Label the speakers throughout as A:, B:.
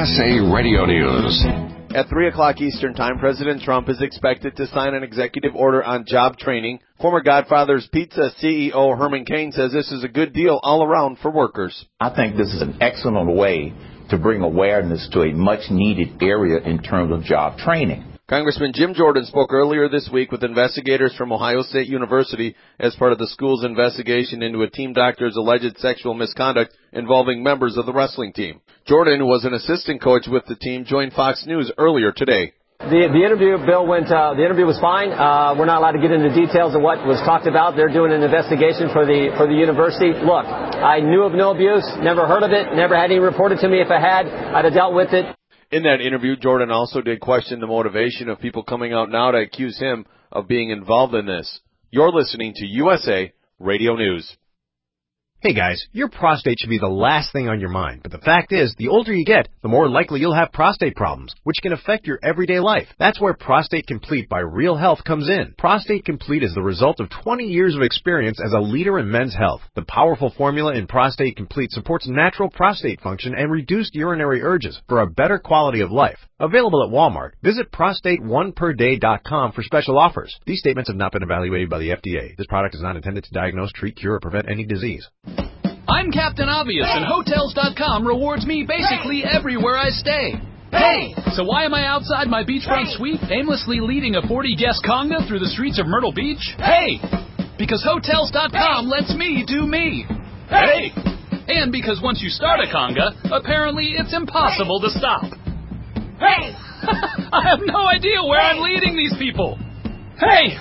A: USA Radio News.
B: At 3 o'clock Eastern Time, President Trump is expected to sign an executive order on job training. Former Godfather's Pizza CEO Herman Cain says this is a good deal all around for workers.
C: I think this is an excellent way to bring awareness to a much-needed area in terms of job training.
B: Congressman Jim Jordan spoke earlier this week with investigators from Ohio State University as part of the school's investigation into a team doctor's alleged sexual misconduct involving members of the wrestling team. Jordan, who was an assistant coach with the team, joined Fox News earlier today.
D: The interview, Bill, the interview was fine. We're not allowed to get into details of what was talked about. They're doing an investigation for the university. Look, I knew of no abuse, never heard of it, never had any reported to me. If I had, I'd have dealt with it.
B: In that interview, Jordan also did question the motivation of people coming out now to accuse him of being involved in this. You're listening to USA Radio News.
E: Hey guys, your prostate should be the last thing on your mind, but the fact is, the older you get, the more likely you'll have prostate problems, which can affect your everyday life. That's where Prostate Complete by Real Health comes in. Prostate Complete is the result of 20 years of experience as a leader in men's health. The powerful formula in Prostate Complete supports natural prostate function and reduced urinary urges for a better quality of life. Available at Walmart. Visit prostate1perday.com for special offers. These statements have not been evaluated by the FDA. This product is not intended to diagnose, treat, cure, or prevent any disease.
F: I'm Captain Obvious, and Hotels.com rewards me basically everywhere I stay. Hey! So why am I outside my beachfront suite, aimlessly leading a 40-guest conga through the streets of Myrtle Beach? Hey! Because Hotels.com lets me do me. Hey! And because once you start a conga, apparently it's impossible to stop. Hey! I have no idea where I'm leading these people. Hey!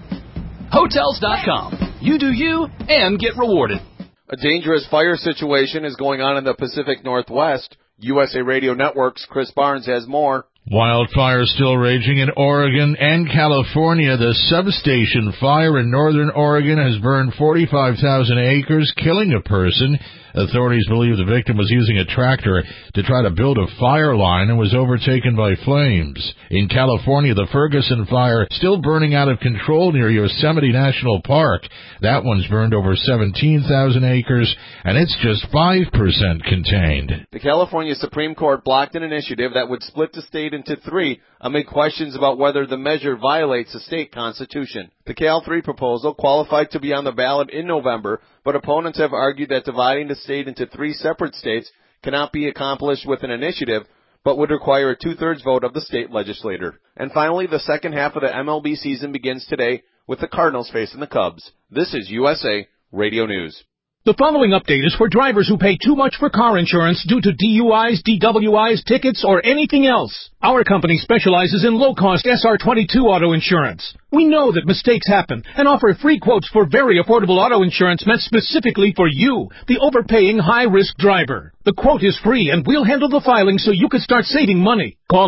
F: Hotels.com. You do you and get rewarded.
B: A dangerous fire situation is going on in the Pacific Northwest. USA Radio Network's Chris Barnes has more.
G: Wildfires still raging in Oregon and California. The substation fire in northern Oregon has burned 45,000 acres, killing a person. Authorities believe the victim was using a tractor to try to build a fire line and was overtaken by flames. In California, the Ferguson fire still burning out of control near Yosemite National Park. That one's burned over 17,000 acres, and it's just 5% contained.
B: The California Supreme Court blocked an initiative that would split the state into three amid questions about whether the measure violates the state constitution. The Cal 3 proposal qualified to be on the ballot in November, but opponents have argued that dividing the state into three separate states cannot be accomplished with an initiative, but would require a two-thirds vote of the state legislature. And finally, the second half of the MLB season begins today with the Cardinals facing the Cubs. This is USA Radio News.
H: The following update is for drivers who pay too much for car insurance due to DUIs, DWIs, tickets, or anything else. Our company specializes in low-cost SR22 auto insurance. We know that mistakes happen and offer free quotes for very affordable auto insurance meant specifically for you, the overpaying high-risk driver. The quote is free, and we'll handle the filing so you can start saving money. Call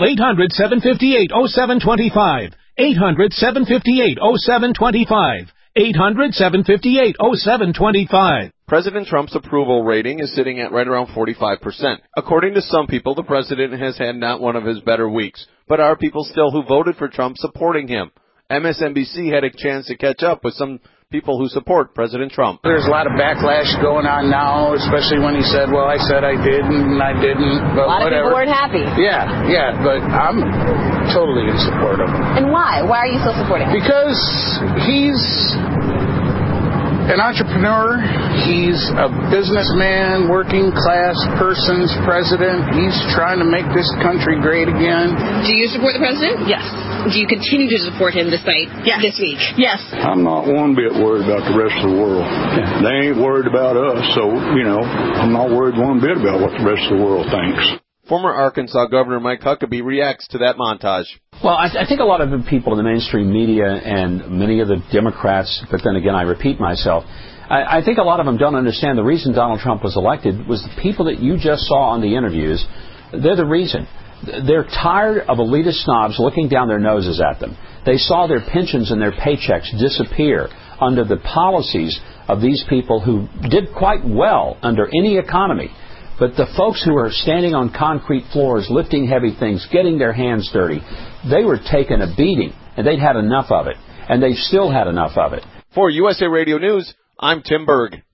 H: 800-758-0725. 800-758-0725. 800-758-0725.
B: President Trump's approval rating is sitting at right around 45%. According to some people, the president has had not one of his better weeks, but are people still who voted for Trump supporting him? MSNBC had a chance to catch up with some people who support President Trump.
I: There's a lot of backlash going on now, especially when he said, well, I said I didn't and I didn't, but
J: a lot
I: whatever.
J: of people weren't happy.
I: Yeah, but I'm totally in support of him.
J: And why? Why are you still supporting him?
I: Because he's an entrepreneur. He's a businessman, working class person's president. He's trying to make this country great again.
K: Do you support the president?
J: Yes.
K: Do you continue to support him despite this week?
J: Yes.
L: I'm not one bit worried about the rest of the world. They ain't worried about us, so, I'm not worried one bit about what the rest of the world thinks.
B: Former Arkansas Governor Mike Huckabee reacts to that montage.
M: Well, I think a lot of the people in the mainstream media and many of the Democrats, but then again I repeat myself, I think a lot of them don't understand the reason Donald Trump was elected was the people that you just saw on the interviews. They're the reason. They're tired of elitist snobs looking down their noses at them. They saw their pensions and their paychecks disappear under the policies of these people who did quite well under any economy. But the folks who are standing on concrete floors, lifting heavy things, getting their hands dirty, they were taking a beating, and they'd had enough of it. And they've still had enough of it.
B: For USA Radio News, I'm Tim Berg.